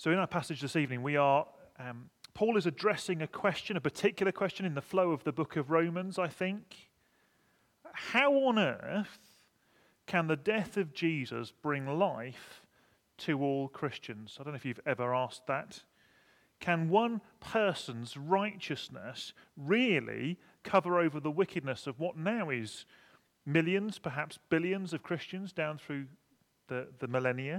So in our passage this evening, Paul is addressing a particular question in the flow of the book of Romans, I think. How on earth can the death of Jesus bring life to all Christians? I don't know if you've ever asked that. Can one person's righteousness really cover over the wickedness of what now is millions, perhaps billions of Christians down through the millennia?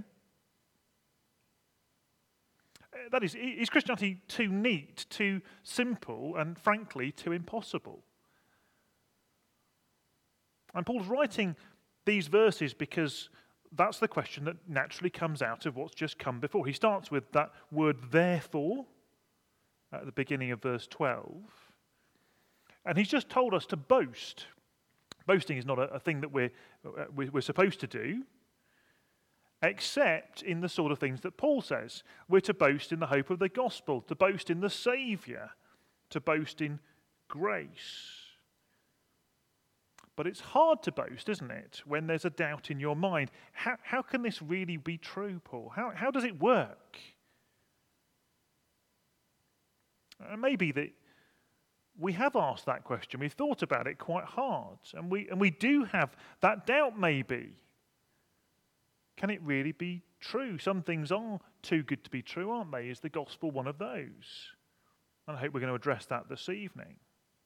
That is Christianity too neat, too simple, and frankly, too impossible? And Paul's writing these verses because that's the question that naturally comes out of what's just come before. He starts with that word therefore at the beginning of verse 12. And he's just told us to boast. Boasting is not a thing that we're supposed to do, except in the sort of things that Paul says. We're to boast in the hope of the gospel, to boast in the Saviour, to boast in grace. But it's hard to boast, isn't it, when there's a doubt in your mind. How can this really be true, Paul? How does it work? Maybe that we have asked that question. We've thought about it quite hard. And we do have that doubt, maybe. Can it really be true? Some things are too good to be true, aren't they? Is the gospel one of those? And I hope we're going to address that this evening.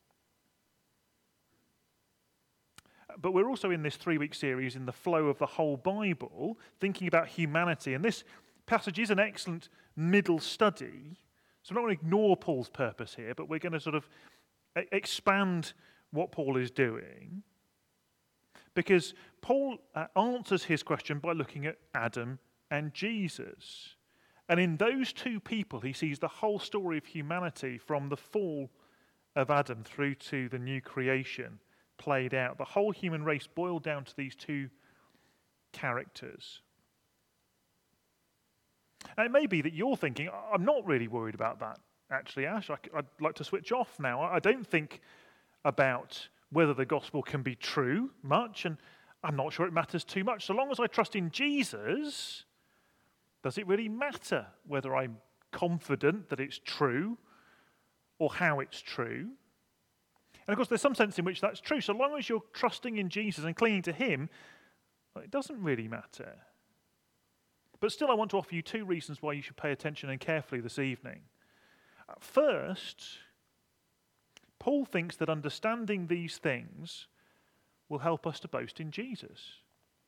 But we're also in this 3-week series in the flow of the whole Bible, thinking about humanity. And this passage is an excellent middle study. So we're not going to ignore Paul's purpose here, but we're going to sort of expand what Paul is doing. Because Paul answers his question by looking at Adam and Jesus. And in those two people, he sees the whole story of humanity from the fall of Adam through to the new creation played out. The whole human race boiled down to these two characters. And it may be that you're thinking, I'm not really worried about that, actually, Ash. I'd like to switch off now. I don't think about whether the gospel can be true much, and I'm not sure it matters too much. So long as I trust in Jesus, does it really matter whether I'm confident that it's true or how it's true? And of course, there's some sense in which that's true. So long as you're trusting in Jesus and clinging to him, it doesn't really matter. But still, I want to offer you 2 reasons why you should pay attention and carefully this evening. First, Paul thinks that understanding these things will help us to boast in Jesus.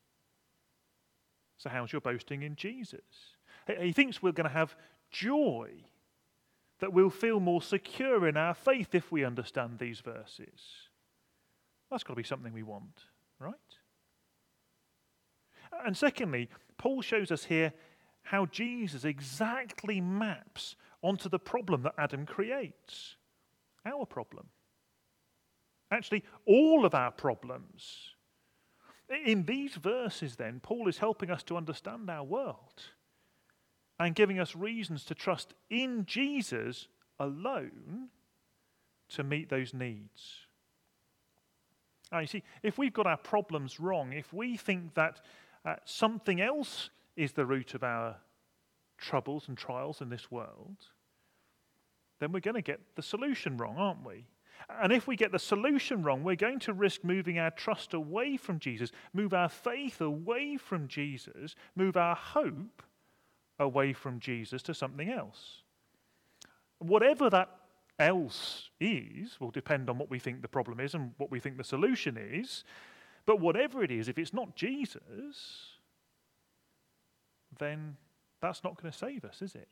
So how's your boasting in Jesus? He thinks we're going to have joy, that we'll feel more secure in our faith if we understand these verses. That's got to be something we want, right? And secondly, Paul shows us here how Jesus exactly maps onto the problem that Adam creates. Our problem. Actually, all of our problems. In these verses, then, Paul is helping us to understand our world and giving us reasons to trust in Jesus alone to meet those needs. Now, you see, if we've got our problems wrong, if we think that something else is the root of our troubles and trials in this world, then we're going to get the solution wrong, aren't we? And if we get the solution wrong, we're going to risk moving our trust away from Jesus, move our faith away from Jesus, move our hope away from Jesus to something else. Whatever that else is will depend on what we think the problem is and what we think the solution is. But whatever it is, if it's not Jesus, then that's not going to save us, is it?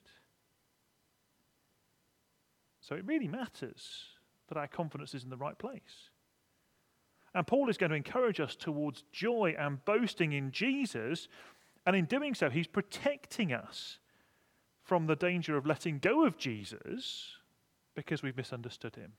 So it really matters that our confidence is in the right place. And Paul is going to encourage us towards joy and boasting in Jesus, and in doing so, he's protecting us from the danger of letting go of Jesus because we've misunderstood him.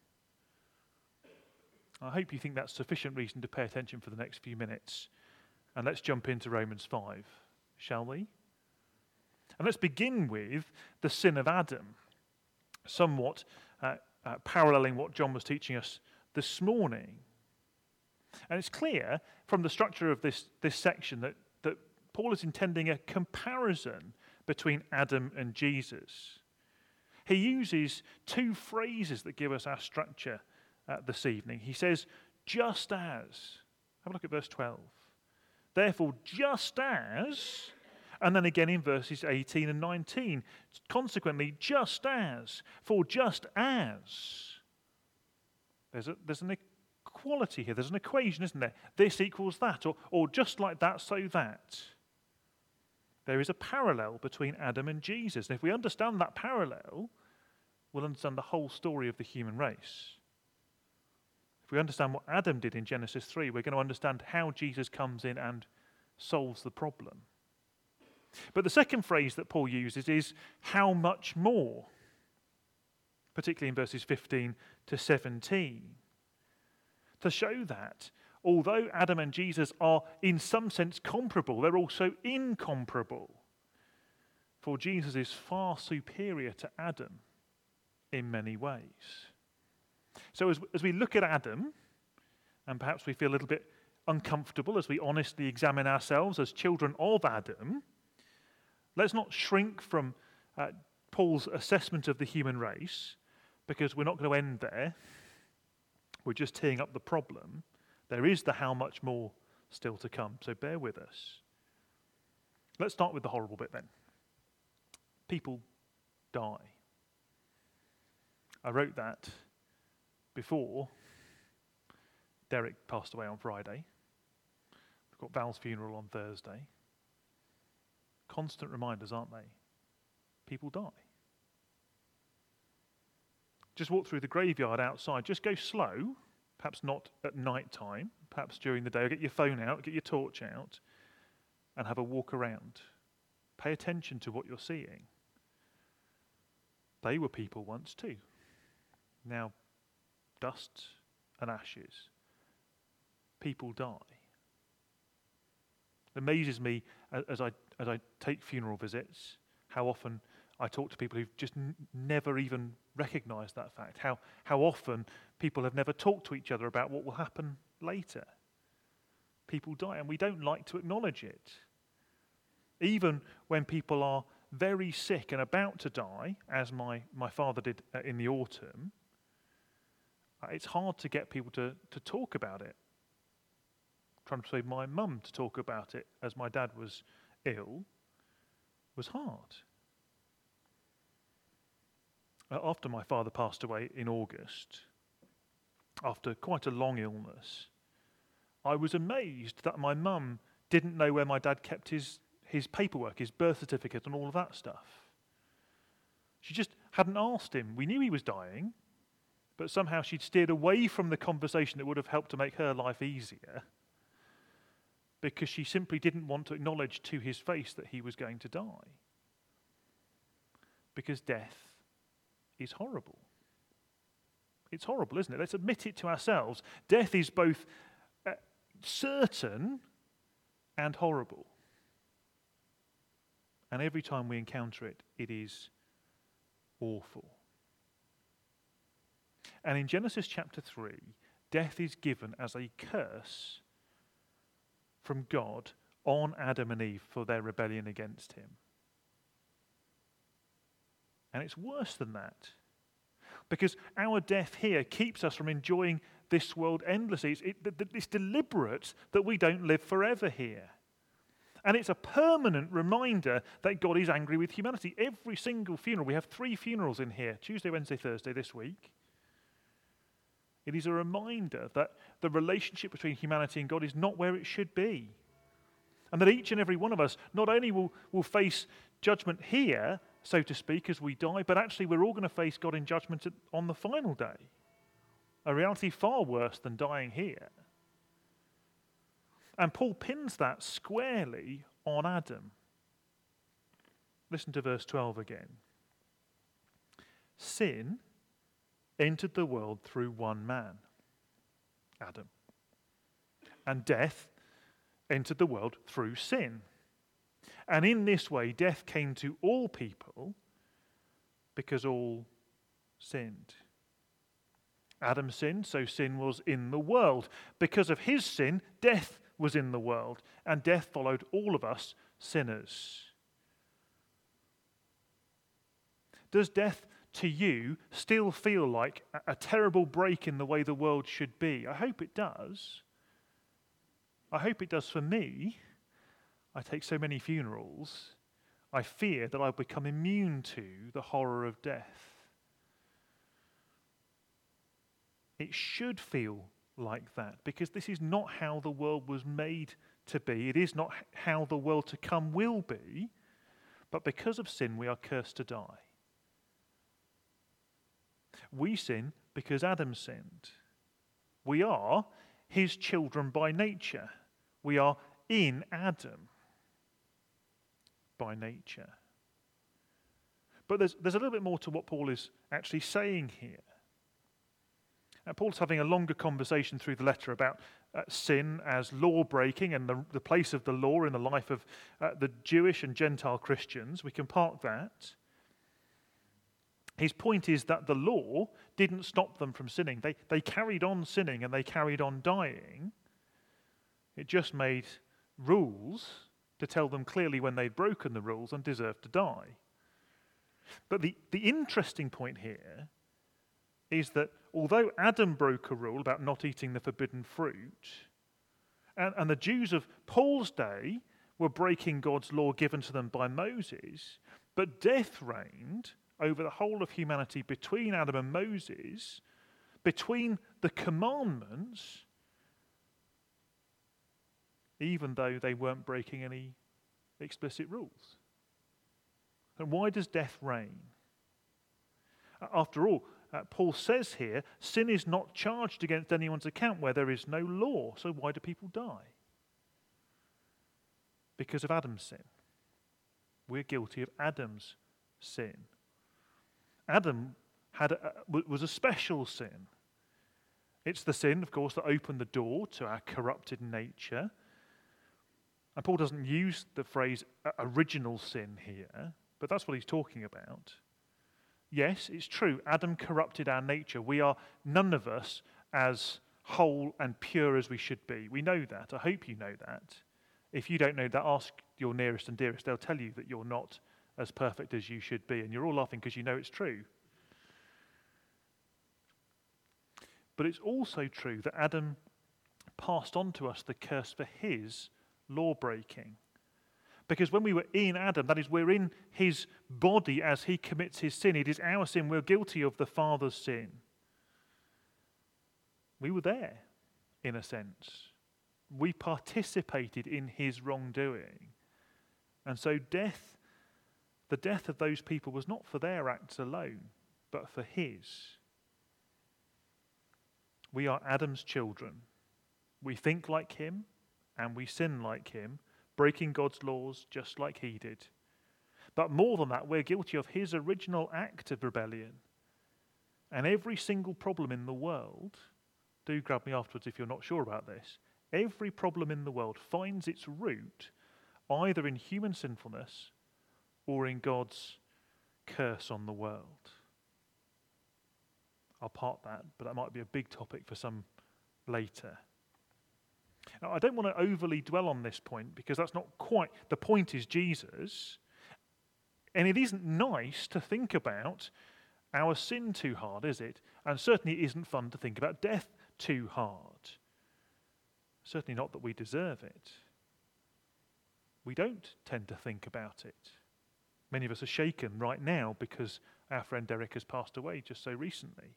I hope you think that's sufficient reason to pay attention for the next few minutes. And let's jump into Romans 5, shall we? And let's begin with the sin of Adam, somewhat paralleling what John was teaching us this morning. And it's clear from the structure of this section that Paul is intending a comparison between Adam and Jesus. He uses two phrases that give us our structure this evening. He says, just as. Have a look at verse 12. Therefore, just as, and then again in verses 18 and 19. Consequently, just as, for just as. There's an equality here. There's an equation, isn't there? This equals that, or just like that, so that. There is a parallel between Adam and Jesus. And if we understand that parallel, we'll understand the whole story of the human race. If we understand what Adam did in Genesis 3, we're going to understand how Jesus comes in and solves the problem. But the second phrase that Paul uses is, how much more? Particularly in verses 15 to 17. To show that, although Adam and Jesus are in some sense comparable, they're also incomparable. For Jesus is far superior to Adam in many ways. So as we look at Adam, and perhaps we feel a little bit uncomfortable as we honestly examine ourselves as children of Adam, let's not shrink from Paul's assessment of the human race, because we're not going to end there. We're just teeing up the problem. There is the how much more still to come, so bear with us. Let's start with the horrible bit then. People die. I wrote that before Derek passed away on Friday. We've got Val's funeral on Thursday. Constant reminders, aren't they? People die. Just walk through the graveyard outside. Just go slow, perhaps not at night time, perhaps during the day. Or get your phone out, get your torch out, and have a walk around. Pay attention to what you're seeing. They were people once too. Now, dust and ashes. People die. It amazes me as I take funeral visits, how often I talk to people who've just never even recognised that fact. How often people have never talked to each other about what will happen later. People die, and we don't like to acknowledge it. Even when people are very sick and about to die, as my father did in the autumn, it's hard to get people to talk about it. Trying to persuade my mum to talk about it as my dad was ill was hard. After my father passed away in August, after quite a long illness, I was amazed that my mum didn't know where my dad kept his paperwork, his birth certificate and all of that stuff. She just hadn't asked him. We knew he was dying, but somehow she'd steered away from the conversation that would have helped to make her life easier because she simply didn't want to acknowledge to his face that he was going to die. Because death is horrible. It's horrible, isn't it? Let's admit it to ourselves. Death is both certain and horrible. And every time we encounter it, it is awful. And in Genesis chapter 3, death is given as a curse from God on Adam and Eve for their rebellion against him. And it's worse than that. Because our death here keeps us from enjoying this world endlessly. It's deliberate that we don't live forever here. And it's a permanent reminder that God is angry with humanity. Every single funeral, we have 3 funerals in here, Tuesday, Wednesday, Thursday this week. It is a reminder that the relationship between humanity and God is not where it should be. And that each and every one of us not only will face judgment here, so to speak, as we die, but actually we're all going to face God in judgment on the final day. A reality far worse than dying here. And Paul pins that squarely on Adam. Listen to verse 12 again. Sin entered the world through one man, Adam. And death entered the world through sin. And in this way, death came to all people because all sinned. Adam sinned, so sin was in the world. Because of his sin, death was in the world, and death followed all of us sinners. Does death to you still feel like a terrible break in the way the world should be? I hope it does. I hope it does for me. I take so many funerals. I fear that I'll become immune to the horror of death. It should feel like that, because this is not how the world was made to be. It is not how the world to come will be. But because of sin, we are cursed to die. We sin because Adam sinned. We are his children by nature. We are in Adam by nature. But there's a little bit more to what Paul is actually saying here. Paul's having a longer conversation through the letter about sin as law-breaking and the place of the law in the life of the Jewish and Gentile Christians. We can park that. His point is that the law didn't stop them from sinning. They carried on sinning and they carried on dying. It just made rules to tell them clearly when they'd broken the rules and deserved to die. But the interesting point here is that although Adam broke a rule about not eating the forbidden fruit, and the Jews of Paul's day were breaking God's law given to them by Moses, but death reigned over the whole of humanity between Adam and Moses, between the commandments, even though they weren't breaking any explicit rules. And why does death reign? After all, Paul says here, sin is not charged against anyone's account where there is no law. So why do people die? Because of Adam's sin. We're guilty of Adam's sin. Adam was a special sin. It's the sin, of course, that opened the door to our corrupted nature. And Paul doesn't use the phrase original sin here, but that's what he's talking about. Yes, it's true, Adam corrupted our nature. We are none of us as whole and pure as we should be. We know that. I hope you know that. If you don't know that, ask your nearest and dearest. They'll tell you that you're not as perfect as you should be, and you're all laughing because you know it's true. But it's also true that Adam passed on to us the curse for his law-breaking. Because when we were in Adam, that is, we're in his body as he commits his sin. It is our sin. We're guilty of the Father's sin. We were there, in a sense. We participated in his wrongdoing. And so the death of those people was not for their acts alone, but for his. We are Adam's children. We think like him, and we sin like him, breaking God's laws just like he did. But more than that, we're guilty of his original act of rebellion. And every single problem in the world, do grab me afterwards if you're not sure about this, every problem in the world finds its root either in human sinfulness or in God's curse on the world. I'll park that, but that might be a big topic for some later. Now, I don't want to overly dwell on this point because that's not quite, the point is Jesus. And it isn't nice to think about our sin too hard, is it? And certainly it isn't fun to think about death too hard. Certainly not that we deserve it. We don't tend to think about it. Many of us are shaken right now because our friend Derek has passed away just so recently.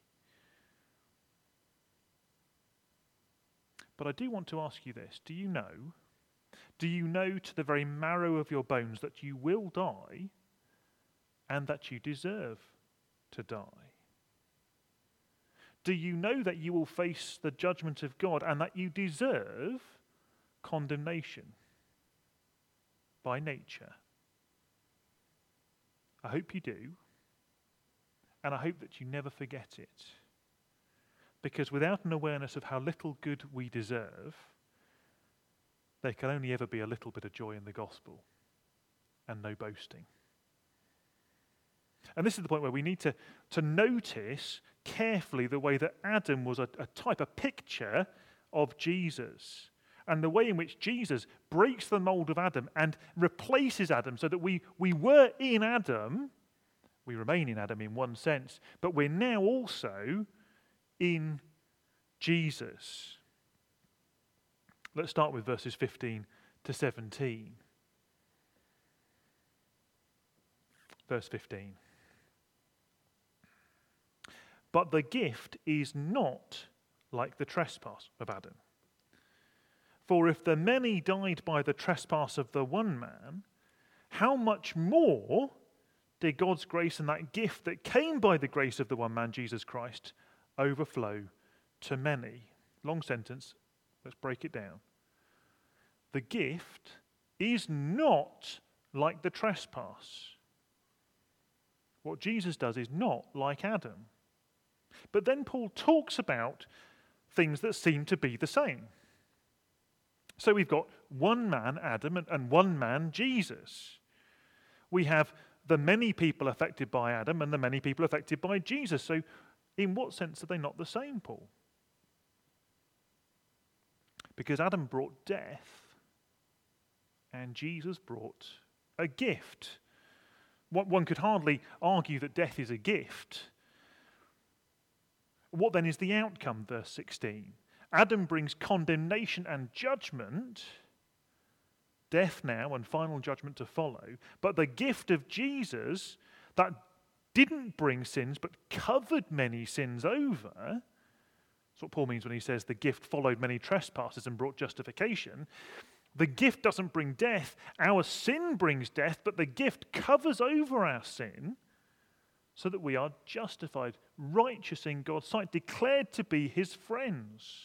But I do want to ask you this. Do you know to the very marrow of your bones that you will die and that you deserve to die? Do you know that you will face the judgment of God and that you deserve condemnation by nature? I hope you do, and I hope that you never forget it. Because without an awareness of how little good we deserve, there can only ever be a little bit of joy in the gospel and no boasting. And this is the point where we need to notice carefully the way that Adam was a type, a picture of Jesus, and the way in which Jesus breaks the mold of Adam and replaces Adam so that we were in Adam, We remain in Adam in one sense, but we're now also in Jesus. Let's start with verses 15 to 17. Verse 15. But the gift is not like the trespass of Adam. For if the many died by the trespass of the one man, how much more did God's grace and that gift that came by the grace of the one man, Jesus Christ, overflow to many? Long sentence, let's break it down. The gift is not like the trespass. What Jesus does is not like Adam. But then Paul talks about things that seem to be the same. So we've got one man, Adam, and one man, Jesus. We have the many people affected by Adam and the many people affected by Jesus. So in what sense are they not the same, Paul? Because Adam brought death and Jesus brought a gift. One could hardly argue that death is a gift. What then is the outcome, verse 16? Adam brings condemnation and judgment, death now and final judgment to follow. But the gift of Jesus that didn't bring sins but covered many sins over, that's what Paul means when he says the gift followed many trespasses and brought justification. The gift doesn't bring death. Our sin brings death, but the gift covers over our sin so that we are justified, righteous in God's sight, declared to be his friends.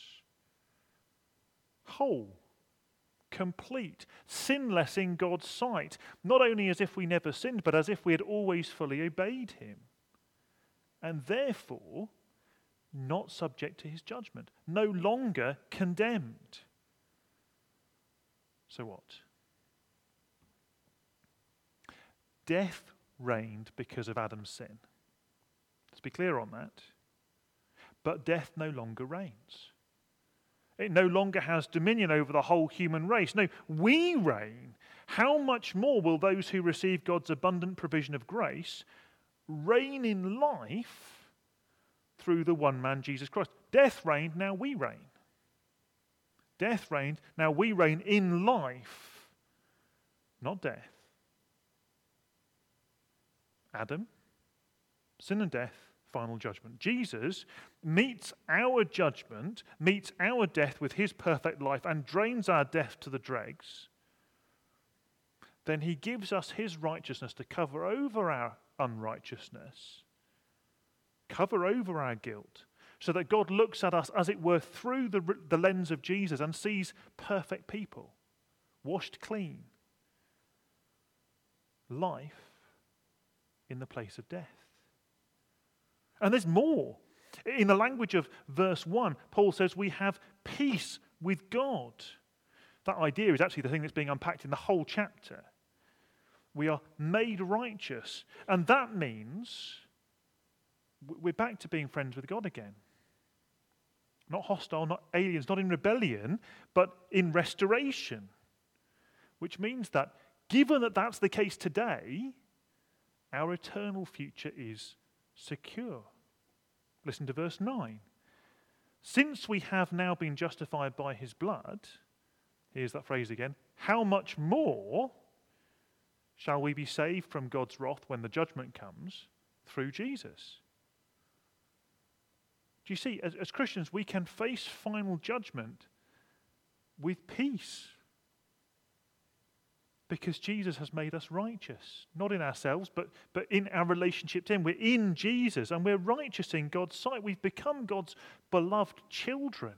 Whole, complete, sinless in God's sight, not only as if we never sinned, but as if we had always fully obeyed him. And therefore, not subject to his judgment, no longer condemned. So what? Death reigned because of Adam's sin. Let's be clear on that. But death no longer reigns. It no longer has dominion over the whole human race. No, we reign. How much more will those who receive God's abundant provision of grace reign in life through the one man, Jesus Christ? Death reigned, now we reign. Death reigned, now we reign in life, not death. Adam, sin and death, final judgment. Jesus meets our judgment, meets our death with his perfect life and drains our death to the dregs. Then he gives us his righteousness to cover over our unrighteousness, cover over our guilt, so that God looks at us, as it were, through the lens of Jesus and sees perfect people, washed clean. Life in the place of death. And there's more. In the language of verse 1, Paul says we have peace with God. That idea is actually the thing that's being unpacked in the whole chapter. We are made righteous. And that means we're back to being friends with God again. Not hostile, not aliens, not in rebellion, but in restoration. Which means that, given that that's the case today, our eternal future is secure. Listen to verse 9. Since we have now been justified by his blood, here's that phrase again, how much more shall we be saved from God's wrath when the judgment comes through Jesus? Do you see, as Christians, we can face final judgment with peace. Because Jesus has made us righteous, not in ourselves, but in our relationship to him. We're in Jesus and we're righteous in God's sight. We've become God's beloved children.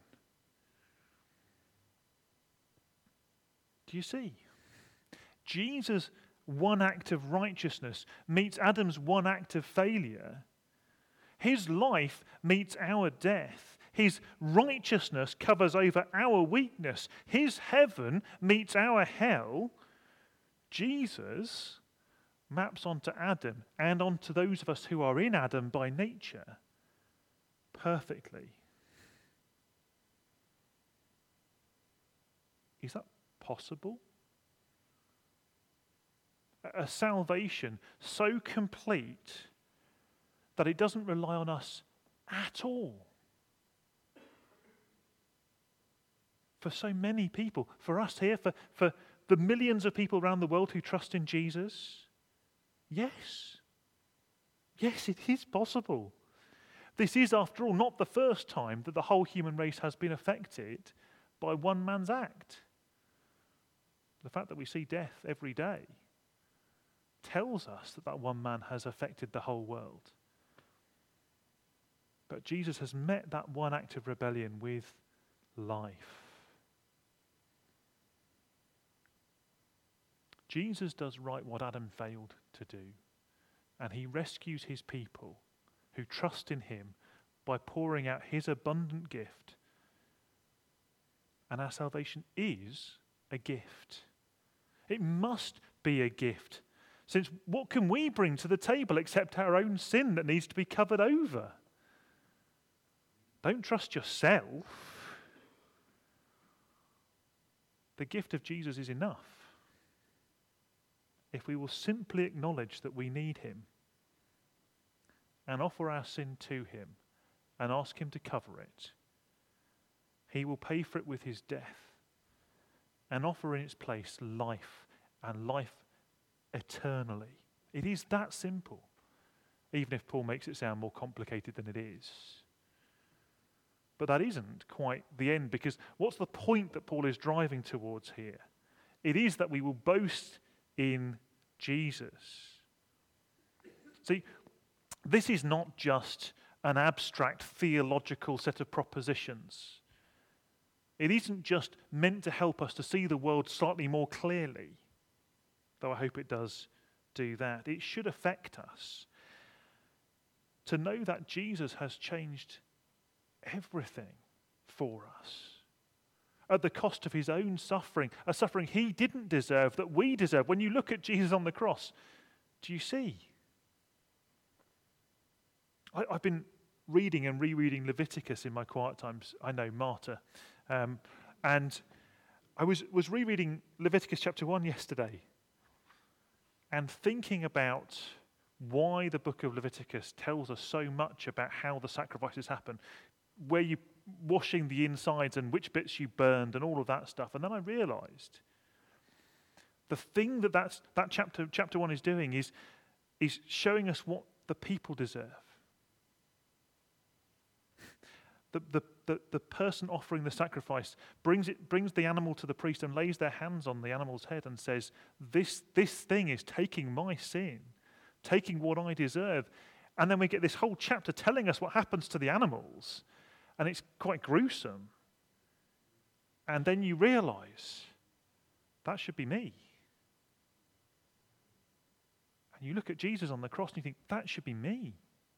Do you see? Jesus' one act of righteousness meets Adam's one act of failure. His life meets our death. His righteousness covers over our weakness. His heaven meets our hell. Jesus maps onto Adam and onto those of us who are in Adam by nature perfectly. Is that possible? A salvation so complete that it doesn't rely on us at all. For so many people, for us here, for the millions of people around the world who trust in Jesus, yes. Yes, it is possible. This is, after all, not the first time that the whole human race has been affected by one man's act. The fact that we see death every day tells us that that one man has affected the whole world. But Jesus has met that one act of rebellion with life. Jesus does right what Adam failed to do, and he rescues his people who trust in him by pouring out his abundant gift. And our salvation is a gift. It must be a gift, since what can we bring to the table except our own sin that needs to be covered over? Don't trust yourself. The gift of Jesus is enough. If we will simply acknowledge that we need him and offer our sin to him and ask him to cover it, he will pay for it with his death and offer in its place life, and life eternally. It is that simple, even if Paul makes it sound more complicated than it is. But that isn't quite the end, because what's the point that Paul is driving towards here? It is that we will boast in Jesus. See, this is not just an abstract theological set of propositions. It isn't just meant to help us to see the world slightly more clearly, though I hope it does do that. It should affect us to know that Jesus has changed everything for us at the cost of his own suffering, a suffering he didn't deserve, that we deserve. When you look at Jesus on the cross, do you see? I've been reading and rereading Leviticus in my quiet times. I know, martyr. And I was rereading Leviticus chapter 1 yesterday and thinking about why the book of Leviticus tells us so much about how the sacrifices happen, where you washing the insides and which bits you burned and all of that stuff. And then I realized the thing that chapter 1 is doing is showing us what the people deserve. The person offering the sacrifice brings the animal to the priest and lays their hands on the animal's head and says, this thing is taking my sin, taking what I deserve. And then we get this whole chapter telling us what happens to the animals. And it's quite gruesome. And then you realize that should be me. And you look at Jesus on the cross and you think, that should be me.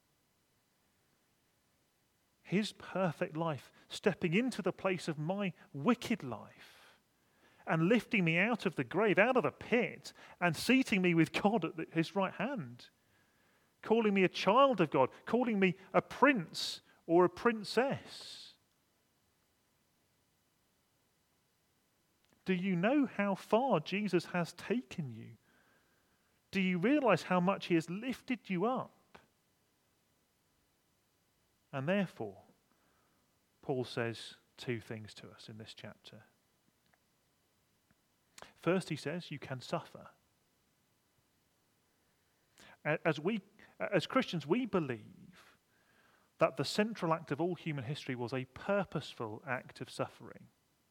His perfect life, stepping into the place of my wicked life and lifting me out of the grave, out of the pit, and seating me with God at his right hand, calling me a child of God, calling me a prince or a princess. Do you know how far Jesus has taken you? Do you realize how much he has lifted you up? And therefore, Paul says two things to us in this chapter. First, he says, you can suffer. As Christians, we believe that the central act of all human history was a purposeful act of suffering.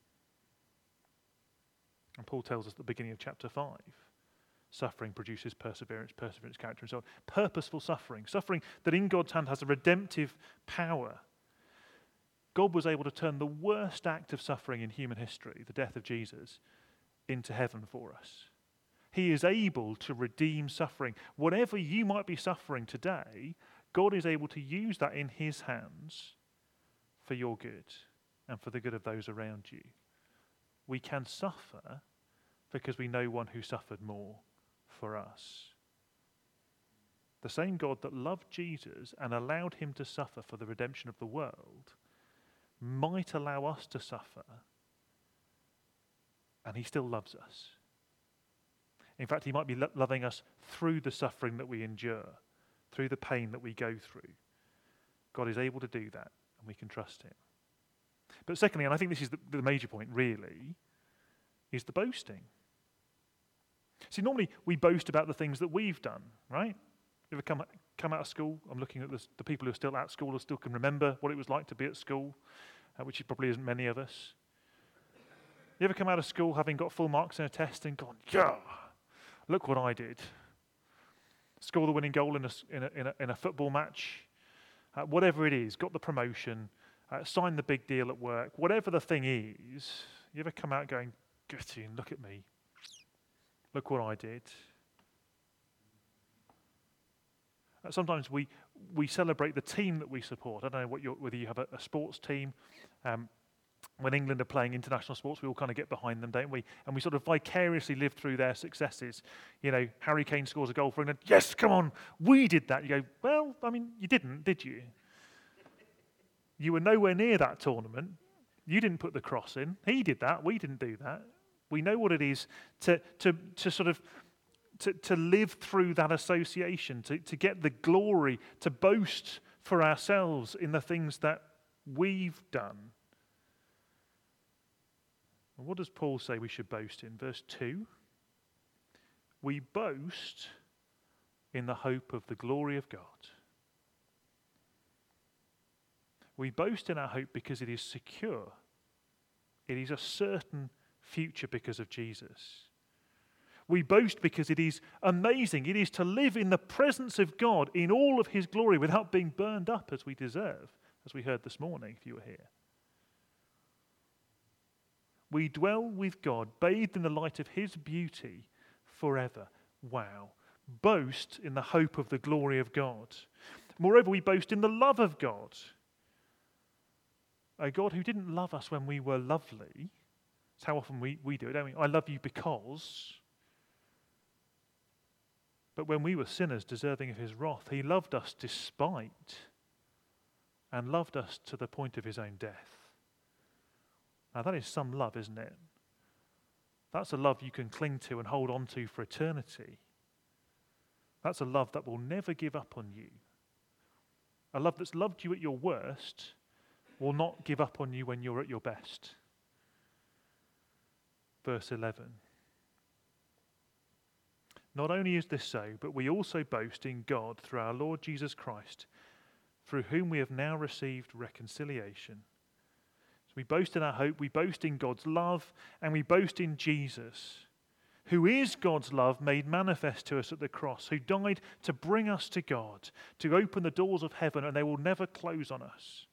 And Paul tells us at the beginning of chapter 5, suffering produces perseverance, perseverance character and so on. Purposeful suffering, suffering that in God's hand has a redemptive power. God was able to turn the worst act of suffering in human history, the death of Jesus, into heaven for us. He is able to redeem suffering. Whatever you might be suffering today, God is able to use that in his hands for your good and for the good of those around you. We can suffer because we know one who suffered more for us. The same God that loved Jesus and allowed him to suffer for the redemption of the world might allow us to suffer, and he still loves us. In fact, he might be loving us through the suffering that we endure, through the pain that we go through, God is able to do that, and we can trust him. But secondly, and I think this is the major point really, is the boasting. See, normally we boast about the things that we've done, right? You ever come out of school? I'm looking at the people who are still at school, who still can remember what it was like to be at school, which probably isn't many of us. You ever come out of school having got full marks in a test and gone, yeah, look what I did. Score the winning goal in a football match, whatever it is, got the promotion, signed the big deal at work, whatever the thing is, you ever come out going, gutty, and look at me. Look what I did. Sometimes we celebrate the team that we support. I don't know whether you have a sports team. When England are playing international sports, we all kind of get behind them, don't we? And we sort of vicariously live through their successes. You know, Harry Kane scores a goal for England. Yes, come on, we did that. You go, well, I mean, you didn't, did you? You were nowhere near that tournament. You didn't put the cross in. He did that. We didn't do that. We know what it is to live through that association, to get the glory, to boast for ourselves in the things that we've done. And what does Paul say we should boast in? Verse 2, we boast in the hope of the glory of God. We boast in our hope because it is secure. It is a certain future because of Jesus. We boast because it is amazing. It is to live in the presence of God in all of his glory without being burned up as we deserve, as we heard this morning if you were here. We dwell with God, bathed in the light of his beauty forever. Wow. Boast in the hope of the glory of God. Moreover, we boast in the love of God. A God who didn't love us when we were lovely. That's how often we do it, don't we? I love you because. But when we were sinners deserving of his wrath, he loved us despite and loved us to the point of his own death. Now that is some love, isn't it? That's a love you can cling to and hold on to for eternity. That's a love that will never give up on you. A love that's loved you at your worst will not give up on you when you're at your best. Verse 11. Not only is this so, but we also boast in God through our Lord Jesus Christ, through whom we have now received reconciliation. So we boast in our hope, we boast in God's love, and we boast in Jesus, who is God's love made manifest to us at the cross, who died to bring us to God, to open the doors of heaven, and they will never close on us.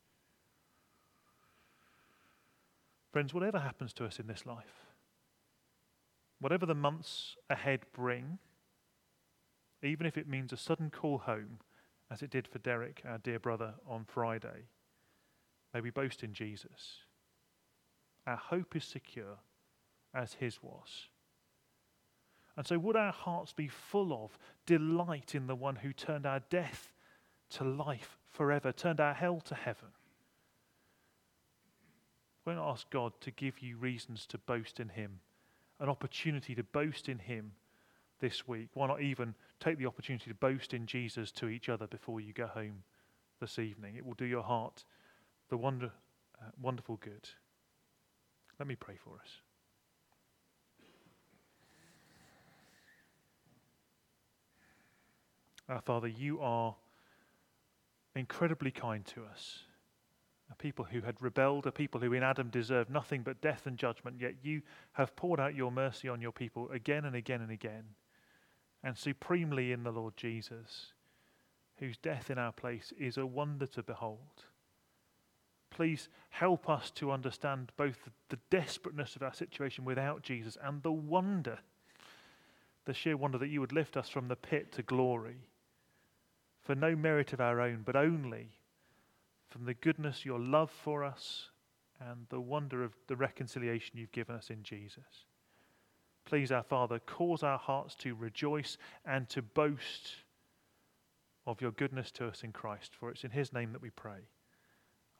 Friends, whatever happens to us in this life, whatever the months ahead bring, even if it means a sudden call home, as it did for Derek, our dear brother, on Friday, may we boast in Jesus. Our hope is secure, as his was. And so would our hearts be full of delight in the one who turned our death to life forever, turned our hell to heaven. Why not ask God to give you reasons to boast in him, an opportunity to boast in him this week? Why not even take the opportunity to boast in Jesus to each other before you go home this evening? It will do your heart the wonderful good. Let me pray for us. Our Father, you are incredibly kind to us. A people who had rebelled, a people who in Adam deserved nothing but death and judgment, yet you have poured out your mercy on your people again and again and again, and supremely in the Lord Jesus, whose death in our place is a wonder to behold. Please help us to understand both the desperateness of our situation without Jesus and the wonder, the sheer wonder that you would lift us from the pit to glory, for no merit of our own, but only from the goodness, your love for us, and the wonder of the reconciliation you've given us in Jesus. Please, our Father, cause our hearts to rejoice and to boast of your goodness to us in Christ, for it's in his name that we pray.